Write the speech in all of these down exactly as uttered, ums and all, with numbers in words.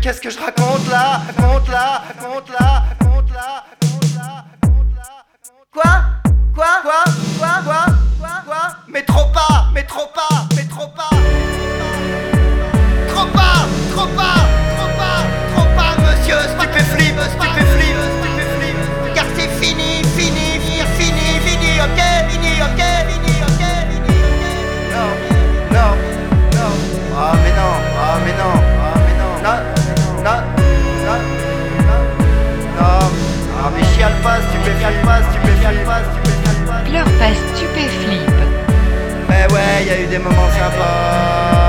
qu'est-ce que je raconte là? Raconte là, raconte là, raconte là, raconte là, raconte là. Quoi? Quoi? Quoi? Quoi? Quoi? Quoi? Quoi? Mais trop pas, mais trop pas, mais trop pas. Trop pas, trop pas, trop pas, trop pas, monsieur stupéflip, stupéflip, stupéflip. Car c'est fini, fini, fini, fini, fini, ok, fini, ok, fini, ok, fini, ok. Non, non, non. Ah mais non, ah mais non, ah mais non. Non, non, non, non, non. Ah mais chiale pas, stupéflip pas, stupéflip pas, stupéflip pas. Pleure pas, stupéflip. Mais ouais, y a eu des moments sympas.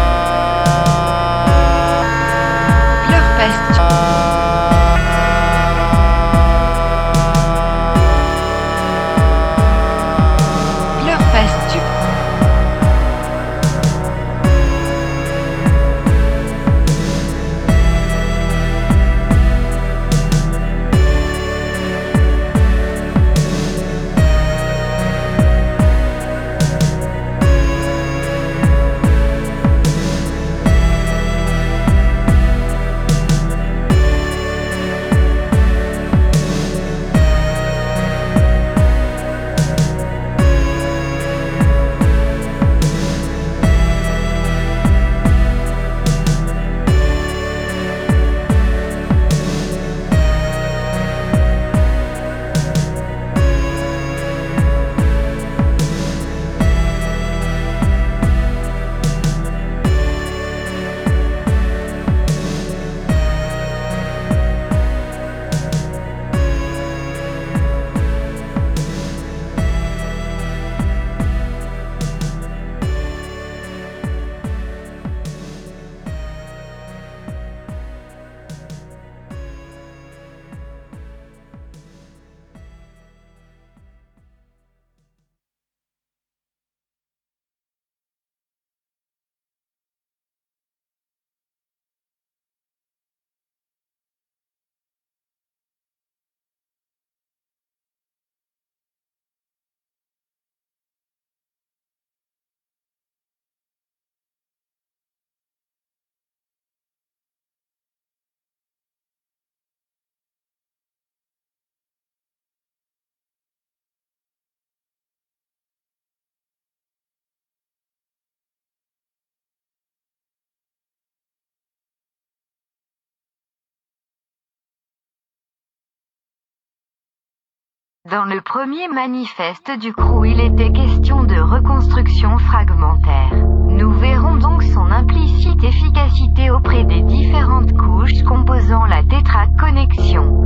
Dans le premier manifeste du crew, il était question de reconstruction fragmentaire. Nous verrons donc son implicite efficacité auprès des différentes couches composant la tétraconnexion.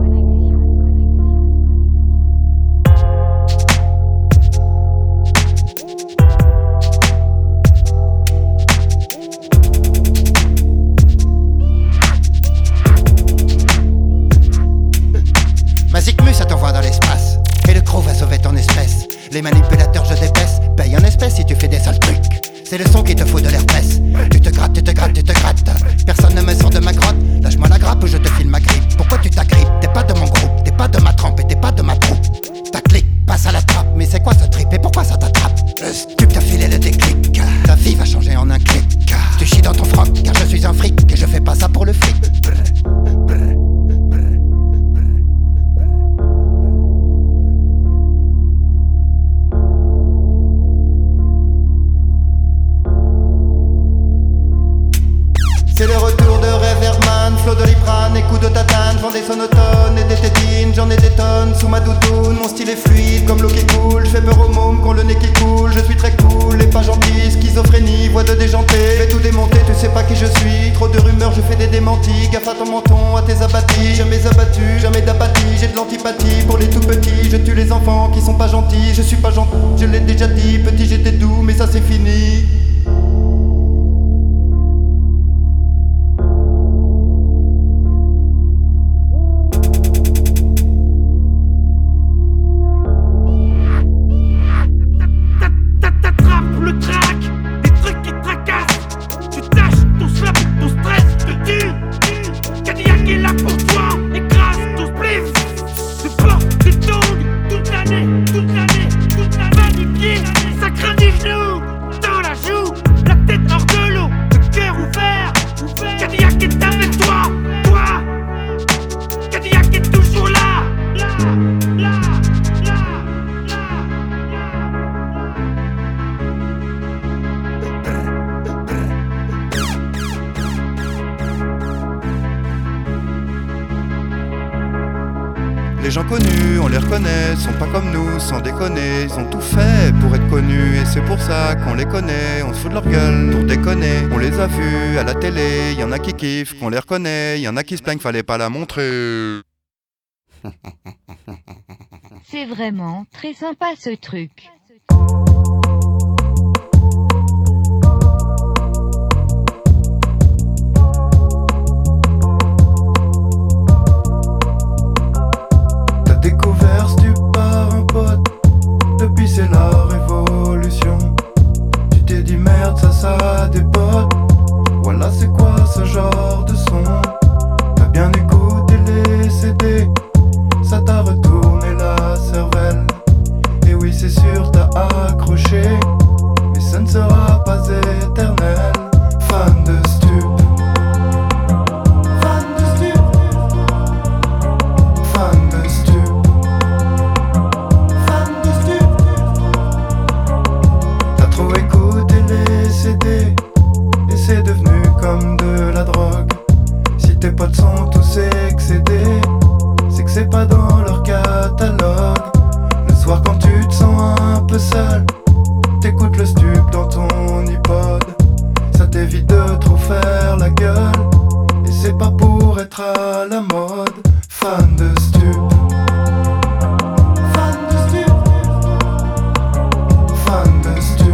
Mazikmu, ça t'envoie dans l'espace. Et le crew va sauver ton espèce. Les manipulateurs, je dépaisse. Paye en espèces si tu fais des sales trucs. C'est le son qui te fout de l'herpès. Tu te grattes, tu te grattes, tu te grattes. Personne ne me sort de ma grotte. Lâche-moi la grappe ou je te file ma grippe. Pourquoi tu t'agrippes? T'es pas de mon groupe, t'es pas de ma trempe et t'es pas de ma troupe. Ta clique passe à la trappe. Mais c'est quoi ce trip et pourquoi ça t'attrape? Le stup t'a filé le déclic. Ta vie va changer en un clic. Tu chies dans ton froc car je suis un fric. Et je fais pas ça pour le fric. C'est le retour de Reverman, flow de Liprane et coups de tatane. J'vends des sonotones et des tétines, j'en ai des tonnes sous ma doudoune. Mon style est fluide comme l'eau qui coule. J'fais peur aux mômes qu'on le nez qui coule. Je suis très cool et pas gentil, schizophrénie, voix de déjanté. J'vais tout démonter, tu sais pas qui je suis. Trop de rumeurs, je fais des démentis. Gaffe à ton menton, à tes abattis. Jamais abattu, jamais d'apathie. J'ai de l'antipathie pour les tout petits. Je tue les enfants qui sont pas gentils. Je suis pas gentil, je l'ai déjà dit. Petit j'étais doux, mais ça c'est fini. Ça craint des genoux dans la joue. Les gens connus, on les reconnaît, sont pas comme nous, sans déconner. Ils ont tout fait pour être connus et c'est pour ça qu'on les connaît. On se fout de leur gueule pour déconner. On les a vus à la télé, y en a qui kiffent, qu'on les reconnaît. Y en a qui se plaignent, fallait pas la montrer. C'est vraiment très sympa ce truc. Découvert Stup par un pote, depuis c'est la révolution. Tu t'es dit merde, ça ça a des potes. Voilà c'est quoi ce genre de son. T'as bien écouté les C D, ça t'a retourné la cervelle. Et oui c'est sûr t'as accroché, mais ça ne sera pas éternel. Fan de Stup, fan de Stup, fan de Stup. Et c'est devenu comme de la drogue. Si tes potes sont tous excédés, c'est que c'est pas dans leur catalogue. Le soir quand tu te sens un peu seul, t'écoutes le Stup dans ton iPod. Ça t'évite de trop faire la gueule, et c'est pas pour être à la mode. Fan de Stup, fan de Stup, fan de Stup.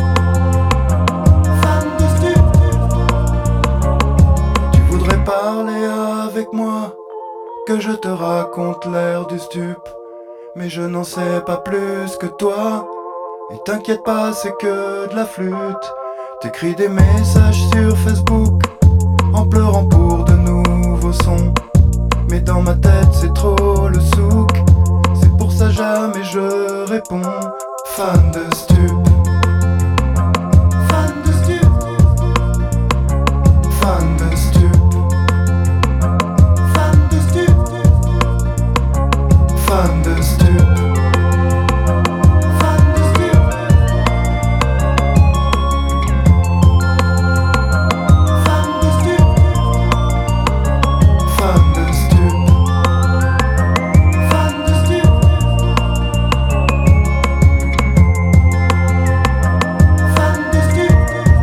Parler avec moi, que je te raconte l'air du Stup, mais je n'en sais pas plus que toi. Et t'inquiète pas, c'est que de la flûte. T'écris des messages sur Facebook en pleurant pour de nouveaux sons, mais dans ma tête c'est trop le souk. C'est pour ça jamais je réponds. Fan de Stup, fan de Stup, fan de Stup. Fan de Stup, fan de Stup, fan de Stup, fan de Stup, fan de Stup, fan de Stup.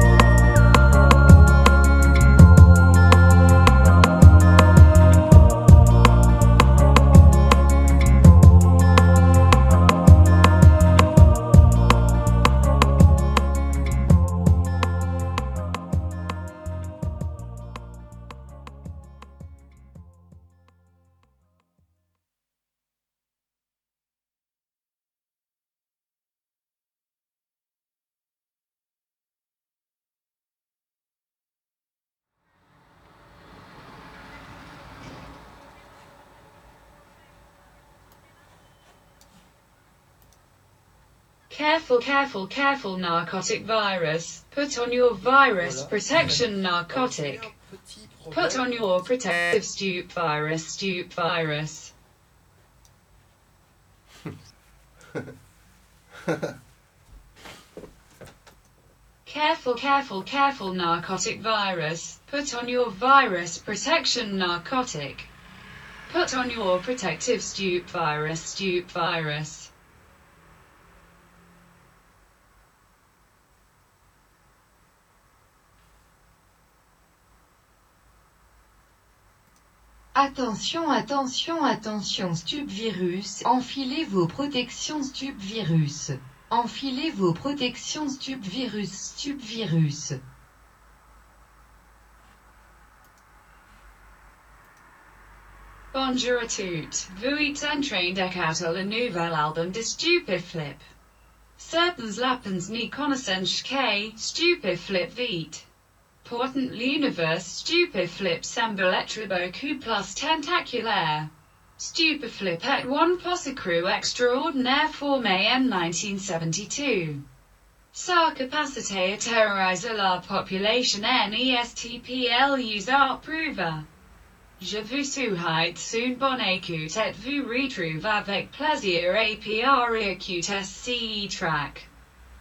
Careful, careful, careful, narcotic virus. Put on your virus protection narcotic. Put on your protective Stup virus, Stup virus. Careful, careful, careful, narcotic virus. Put on your virus protection narcotic. Put on your protective Stup virus, Stup virus. Attention, attention, attention, Stup virus. Enfilez vos protections Stup virus. Enfilez vos protections Stup virus, Stup virus. Bonjour à toutes, vous êtes en train d'écouter le nouvel album de Stupeflip. Certains lapins n'y connaissent que Stupeflip vite. Pourtant l'univers Stupeflip semble être beaucoup plus tentaculaire. Stupeflip est one possicrew extraordinaire formé en nineteen seventy-two. Sa capacité à terroriser la population nestpl à prouver. Je vous souhaite une bonne écoute et vous retrouve avec plaisir et pour écouter ce track.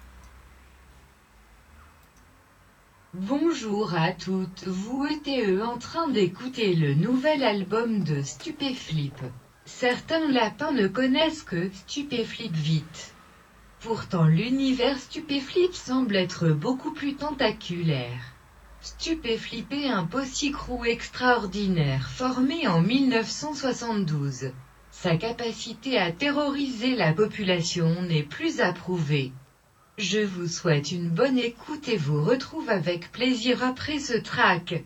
Bonjour à toutes, vous êtes en train d'écouter le nouvel album de Stupeflip. Certains lapins ne connaissent que Stupéflip vite. Pourtant l'univers Stupéflip semble être beaucoup plus tentaculaire. Stupéflip est un possicrew extraordinaire formé en mille neuf cent soixante-douze. Sa capacité à terroriser la population n'est plus à prouver. Je vous souhaite une bonne écoute et vous retrouve avec plaisir après ce track.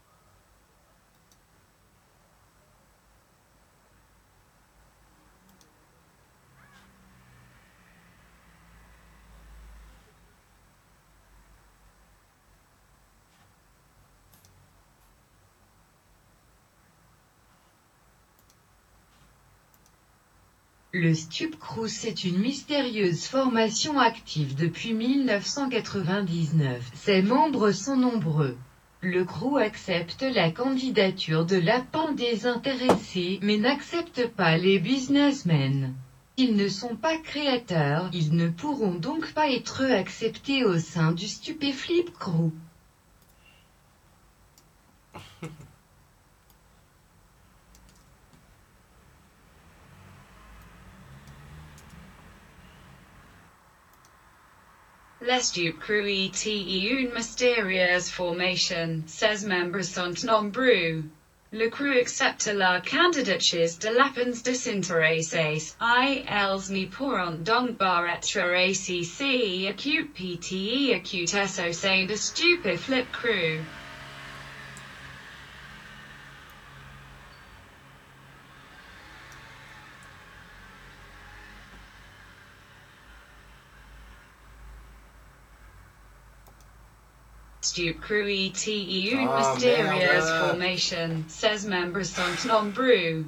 Le Stupcrew est une mystérieuse formation active depuis mille neuf cent quatre-vingt-dix-neuf. Ses membres sont nombreux. Le crew accepte la candidature de lapins désintéressés mais n'accepte pas les businessmen. Ils ne sont pas créateurs, ils ne pourront donc pas être acceptés au sein du Stupéflip Crew. Le Stupcrew est une mystérieuse formation, ses membres sont nombreux. Le crew accepte la candidature de lapins désintéressés, ils ne pourront donc pas être acceptés acute P T E acute au sein de Stupéflip Crew. Stupcrew est une Ah, mystérieuse merde. formation, ses membres sont nombreux.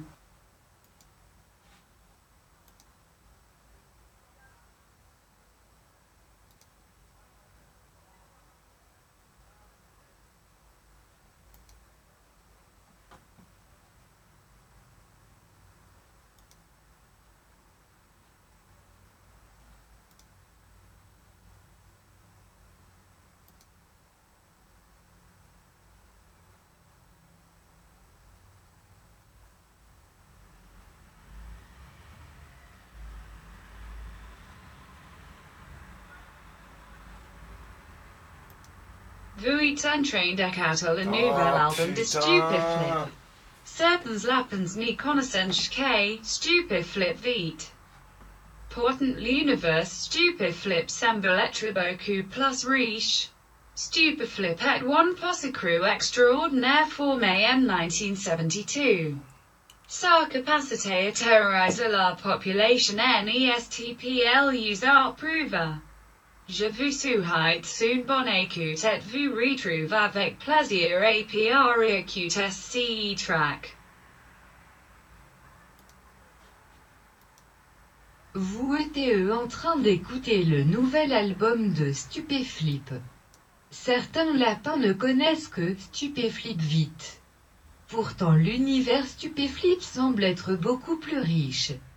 Vous êtes en train d'écouter le nouvel Oh, album de putain. Stupéflip. Certains lapins ne connaissent que Stupéflip vite. Pourtant l'univers Stupéflip semble être beaucoup plus riche. Stupéflip est un possicrew extraordinaire formé en nineteen seventy-two. Sa capacité à terroriser la population n'est pas prouvée. Je vous souhaite une bonne écoute et vous retrouve avec plaisir après écouter ce track. Vous êtes en train d'écouter le nouvel album de Stupéflip. Certains lapins ne connaissent que Stupéflip vite. Pourtant l'univers Stupéflip semble être beaucoup plus riche.